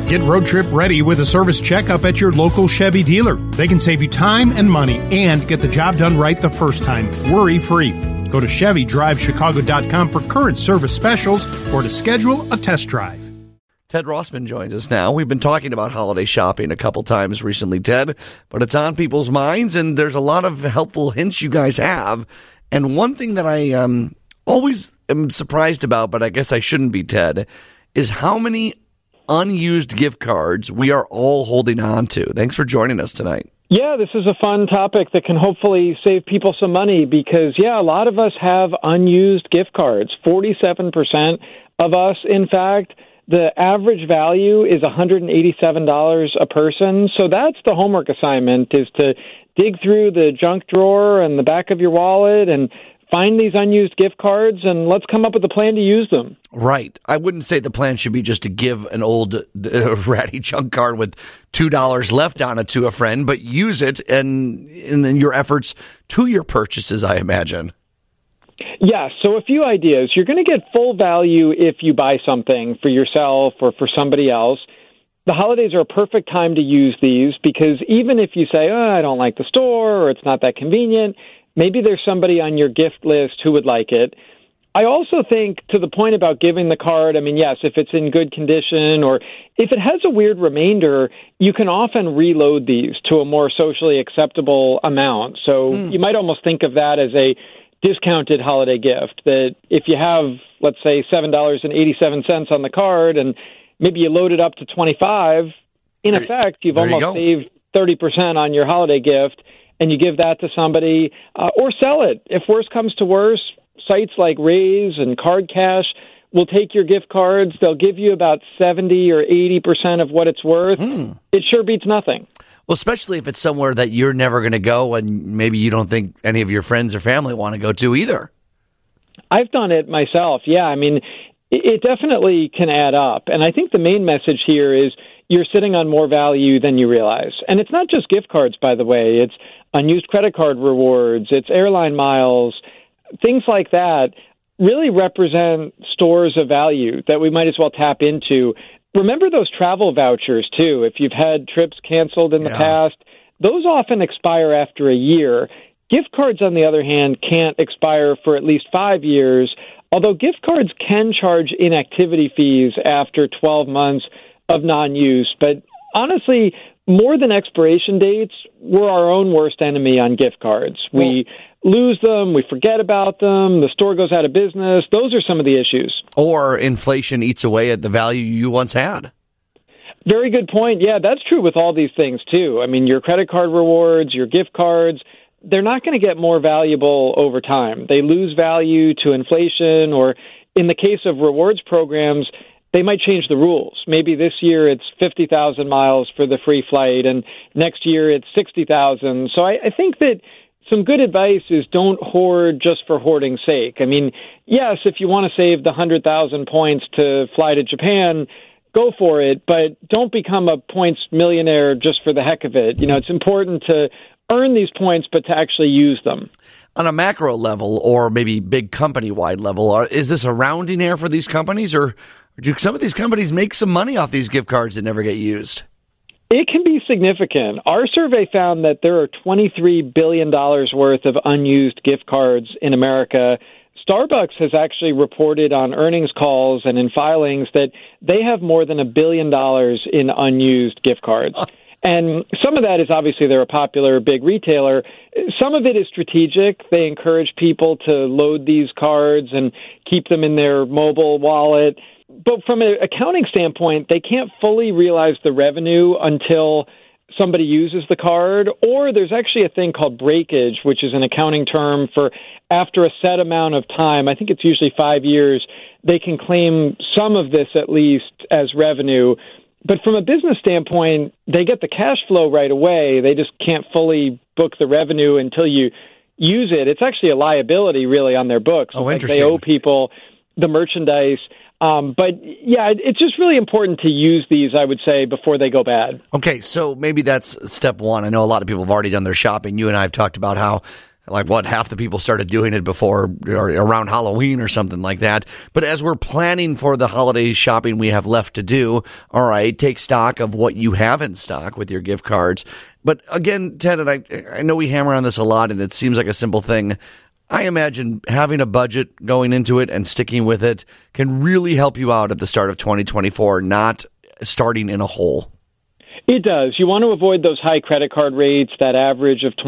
Get road trip ready with a service checkup at your local Chevy dealer. They can save you time and money and get the job done right the first time, worry-free. Go to ChevyDriveChicago.com for current service specials or to schedule a test drive. Ted Rossman joins us now. We've been talking about holiday shopping a couple times recently, Ted, but it's on people's minds, and there's a lot of helpful hints you guys have. And one thing that I always am surprised about, but I guess I shouldn't be, Ted, is how many unused gift cards we are all holding on to. Thanks for joining us tonight. Yeah, this is a fun topic that can hopefully save people some money because, a lot of us have unused gift cards. 47% of us, in fact. The average value is $187 a person. So that's the homework assignment, is to dig through the junk drawer and the back of your wallet and find these unused gift cards, and let's come up with a plan to use them. Right. I wouldn't say the plan should be just to give an old ratty junk card with $2 left on it to a friend, but use it and in your efforts to your purchases, I imagine. Yes, so a few ideas. You're going to get full value if you buy something for yourself or for somebody else. The holidays are a perfect time to use these because even if you say, I don't like the store or it's not that convenient, maybe there's somebody on your gift list who would like it. I also think, to the point about giving the card, yes, if it's in good condition or if it has a weird remainder, you can often reload these to a more socially acceptable amount. So you might almost think of that as a discounted holiday gift, that if you have, let's say, $7.87 on the card and maybe you load it up to $25, in effect, you've almost saved 30% on your holiday gift, and you give that to somebody or sell it. If worse comes to worse, sites like Raise and Card Cash will take your gift cards. They'll give you about 70 or 80% of what it's worth. It sure beats nothing. Well, especially if it's somewhere that you're never going to go and maybe you don't think any of your friends or family want to go to either. I've done it myself. Yeah, it definitely can add up. And I think the main message here is you're sitting on more value than you realize. And it's not just gift cards, by the way. It's unused credit card rewards. It's airline miles. Things like that really represent stores of value that we might as well tap into. Remember those travel vouchers, too. If you've had trips canceled in the past, those often expire after a year. Gift cards, on the other hand, can't expire for at least 5 years, although gift cards can charge inactivity fees after 12 months of non-use. But honestly, more than expiration dates, we're our own worst enemy on gift cards. We lose them, we forget about them, the store goes out of business. Those are some of the issues. Or inflation eats away at the value you once had. Very good point. Yeah, that's true with all these things, too. Your credit card rewards, your gift cards, they're not going to get more valuable over time. They lose value to inflation, or in the case of rewards programs, they might change the rules. Maybe this year it's 50,000 miles for the free flight, and next year it's 60,000. So I think that some good advice is don't hoard just for hoarding's sake. Yes, if you want to save the 100,000 points to fly to Japan, go for it, but don't become a points millionaire just for the heck of it. It's important to earn these points, but to actually use them. On a macro level, or maybe big company-wide level, is this a rounding error for these companies, or do some of these companies make some money off these gift cards that never get used? It can be significant. Our survey found that there are $23 billion worth of unused gift cards in America. Starbucks has actually reported on earnings calls and in filings that they have more than $1 billion in unused gift cards. And some of that is obviously they're a popular big retailer. Some of it is strategic. They encourage people to load these cards and keep them in their mobile wallet. But from an accounting standpoint, they can't fully realize the revenue until somebody uses the card, or there's actually a thing called breakage, which is an accounting term for after a set amount of time, I think it's usually 5 years, they can claim some of this at least as revenue. But from a business standpoint, they get the cash flow right away. They just can't fully book the revenue until you use it. It's actually a liability, really, on their books. Oh, interesting. They owe people the merchandise. But, yeah, it's just really important to use these, I would say, before they go bad. Okay, so maybe that's step one. I know a lot of people have already done their shopping. You and I have talked about how half the people started doing it before or around Halloween or something like that. But as we're planning for the holiday shopping we have left to do, all right, take stock of what you have in stock with your gift cards. But again, Ted, and I know we hammer on this a lot, and it seems like a simple thing. I imagine having a budget going into it and sticking with it can really help you out at the start of 2024, not starting in a hole. It does. You want to avoid those high credit card rates, that average of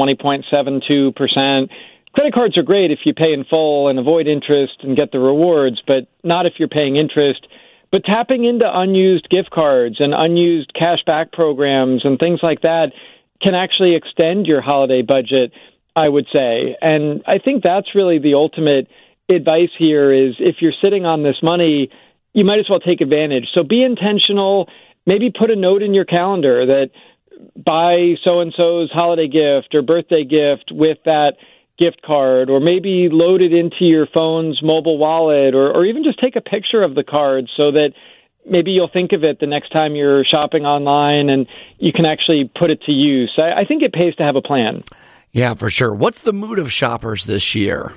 20.72%. Credit cards are great if you pay in full and avoid interest and get the rewards, but not if you're paying interest. But tapping into unused gift cards and unused cashback programs and things like that can actually extend your holiday budget, I would say. And I think that's really the ultimate advice here is if you're sitting on this money, you might as well take advantage. So be intentional. Maybe put a note in your calendar that buy so-and-so's holiday gift or birthday gift with that gift card, or maybe load it into your phone's mobile wallet, or even just take a picture of the card so that maybe you'll think of it the next time you're shopping online and you can actually put it to use. I think it pays to have a plan. Yeah, for sure. What's the mood of shoppers this year?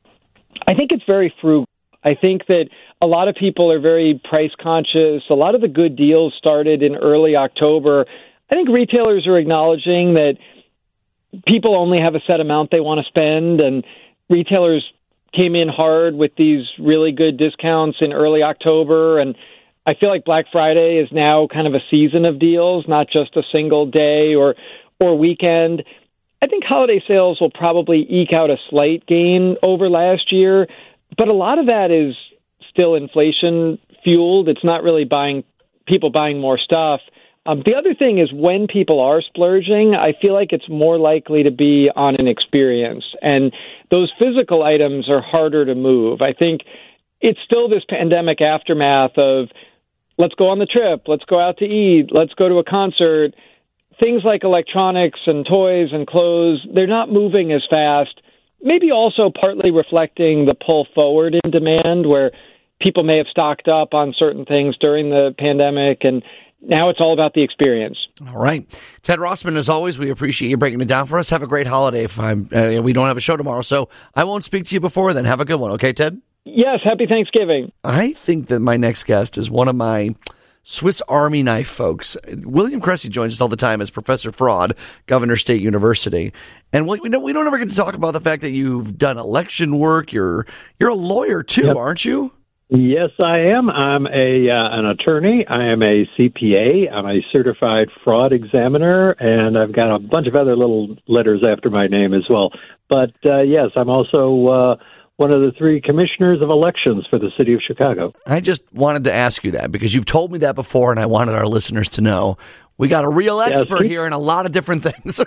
I think it's very frugal. I think that a lot of people are very price conscious. A lot of the good deals started in early October. I think retailers are acknowledging that people only have a set amount they want to spend, and retailers came in hard with these really good discounts in early October. And I feel like Black Friday is now kind of a season of deals, not just a single day or weekend. I think holiday sales will probably eke out a slight gain over last year, but a lot of that is still inflation fueled. It's not really people buying more stuff. The other thing is when people are splurging, I feel like it's more likely to be on an experience. And those physical items are harder to move. I think it's still this pandemic aftermath of let's go on the trip, let's go out to eat, let's go to a concert. Things like electronics and toys and clothes, they're not moving as fast. Maybe also partly reflecting the pull forward in demand where people may have stocked up on certain things during the pandemic, and now it's all about the experience. All right. Ted Rossman, as always, we appreciate you breaking it down for us. Have a great holiday. We don't have a show tomorrow, so I won't speak to you before then. Have a good one. Okay, Ted? Yes, happy Thanksgiving. I think that my next guest is one of my Swiss Army knife folks. William Cressy joins us all the time as Professor Fraud, Governor State University. And we don't ever get to talk about the fact that you've done election work. You're a lawyer, too, yep. Aren't you? Yes, I am. I'm an attorney. I am a CPA. I'm a certified fraud examiner, and I've got a bunch of other little letters after my name as well. But, yes, I'm also one of the 3 commissioners of elections for the city of Chicago. I just wanted to ask you that because you've told me that before, and I wanted our listeners to know. We got a real expert here in a lot of different things.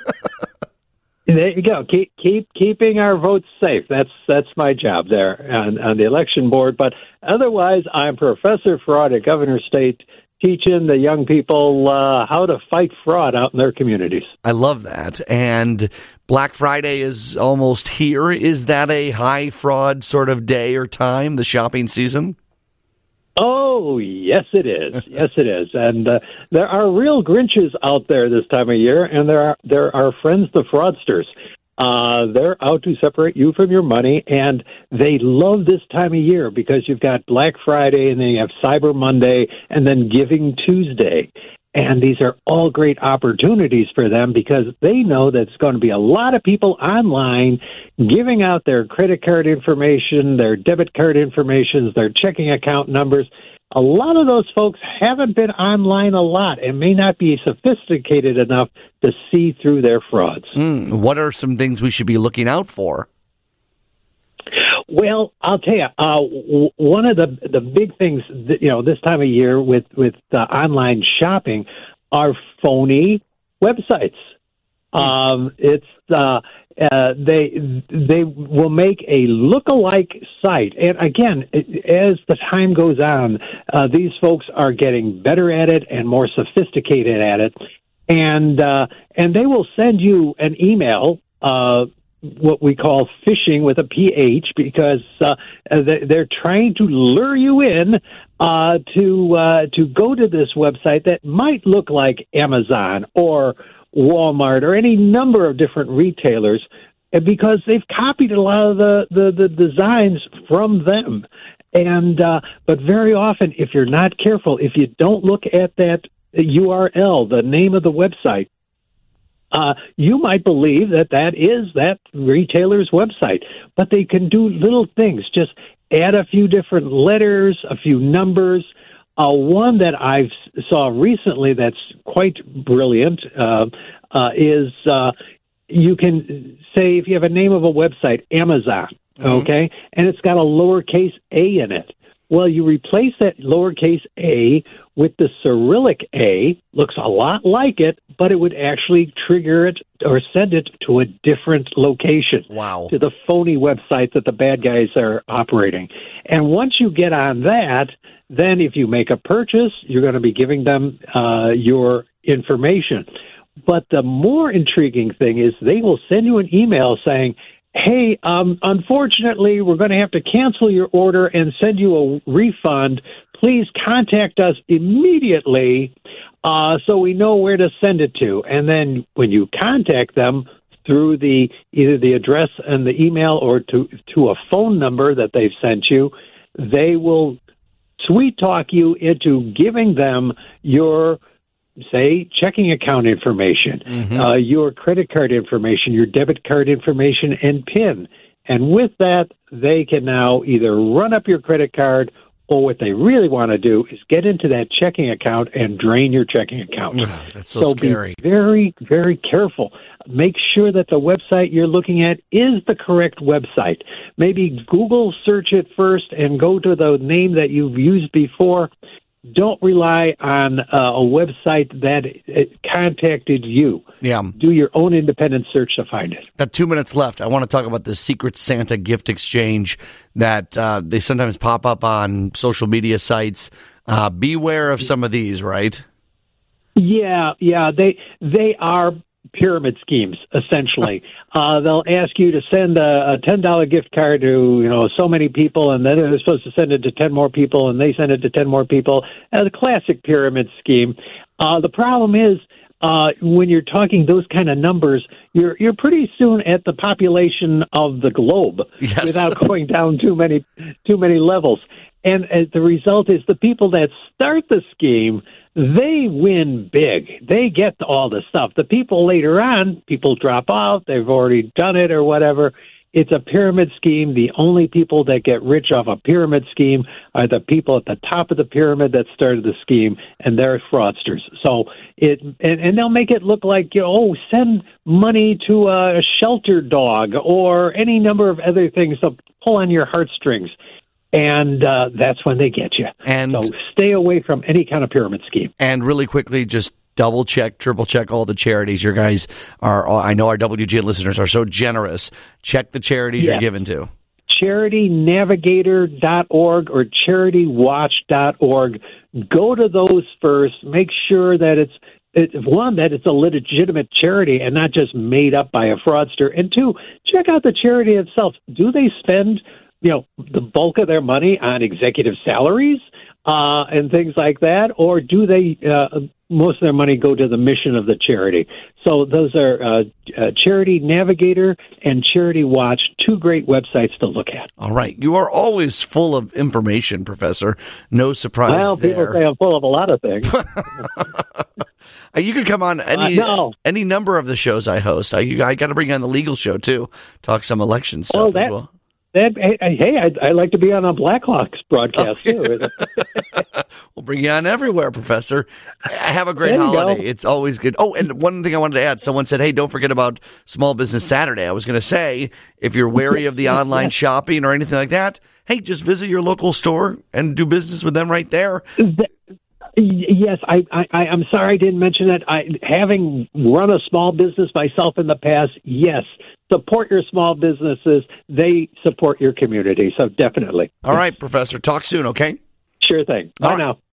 There you go. Keeping our votes safe. That's my job there on the election board. But otherwise, I'm Professor Fraud at Governor State, teaching the young people how to fight fraud out in their communities. I love that. And Black Friday is almost here. Is that a high fraud sort of day or time, the shopping season? Oh, yes, it is. Yes, it is. And there are real Grinches out there this time of year, and there are friends, the fraudsters. They're out to separate you from your money, and they love this time of year because you've got Black Friday, and then you have Cyber Monday, and then Giving Tuesday. And these are all great opportunities for them because they know that it's going to be a lot of people online giving out their credit card information, their debit card information, their checking account numbers. A lot of those folks haven't been online a lot and may not be sophisticated enough to see through their frauds. What are some things we should be looking out for? Well, I'll tell you, one of the big things that, this time of year with online shopping are phony websites. They will make a look-alike site, and again, as the time goes on, these folks are getting better at it and more sophisticated at it, and they will send you an email. What we call phishing with a PH, because they're trying to lure you in to go to this website that might look like Amazon or Walmart or any number of different retailers, because they've copied a lot of the designs from them. And but very often, if you're not careful, if you don't look at that URL, the name of the website, you might believe that is that retailer's website. But they can do little things, just add a few different letters, a few numbers. One that I saw recently that's quite brilliant is you can say, if you have a name of a website, Amazon, okay, and it's got a lowercase a in it. Well, you replace that lowercase a with the Cyrillic A, looks a lot like it, but it would actually trigger it or send it to a different location. Wow. To the phony website that the bad guys are operating. And once you get on that, then if you make a purchase, you're going to be giving them your information. But the more intriguing thing is they will send you an email saying, hey, unfortunately, we're going to have to cancel your order and send you a refund. Please contact us immediately so we know where to send it to. And then when you contact them through either the address and the email or to a phone number that they've sent you, they will sweet talk you into giving them your, say, checking account information, your credit card information, your debit card information, and PIN. And with that, they can now either run up your credit card, or what they really want to do is get into that checking account and drain your checking account. That's so scary. Be very, very careful. Make sure that the website you're looking at is the correct website. Maybe Google search it first and go to the name that you've used before. Don't rely on a website that contacted you. Yeah. Do your own independent search to find it. Got 2 minutes left. I want to talk about the Secret Santa gift exchange that they sometimes pop up on social media sites. Beware of some of these, right? Yeah. They are pyramid schemes, essentially. They'll ask you to send a $10 gift card to, so many people, and then they're supposed to send it to 10 more people, and they send it to 10 more people. The classic pyramid scheme. The problem is, when you're talking those kind of numbers, you're pretty soon at the population of the globe without going down too many levels. And the result is the people that start the scheme, they win big. They get all the stuff. The people later on, people drop out. They've already done it or whatever. It's a pyramid scheme. The only people that get rich off a pyramid scheme are the people at the top of the pyramid that started the scheme, and they're fraudsters. So and they'll make it look like, send money to a shelter dog or any number of other things to pull on your heartstrings. And that's when they get you. And so stay away from any kind of pyramid scheme. And really quickly, just double check, triple check all the charities. Your guys are, I know our WG listeners are so generous. Check the charities you're given to. CharityNavigator.org or CharityWatch.org. Go to those first. Make sure that it's that it's a legitimate charity and not just made up by a fraudster. And two, check out the charity itself. Do they spend the bulk of their money on executive salaries and things like that, or do they most of their money go to the mission of the charity? So those are Charity Navigator and Charity Watch, two great websites to look at. All right. You are always full of information, Professor. No surprise there. Well, people say I'm full of a lot of things. You could come on any number of the shows I host. I got to bring you on the legal show, too. Talk some election stuff as well. I'd like to be on a Blackhawks broadcast, too. We'll bring you on everywhere, Professor. Have a great holiday. It's always good. Oh, and one thing I wanted to add. Someone said, hey, don't forget about Small Business Saturday. I was going to say, if you're wary of the online shopping or anything like that, hey, just visit your local store and do business with them right there. Yes, I'm sorry I didn't mention that. Having run a small business myself in the past, yes, support your small businesses. They support your community, so definitely. All right, Professor. Talk soon, okay? Sure thing. Bye now.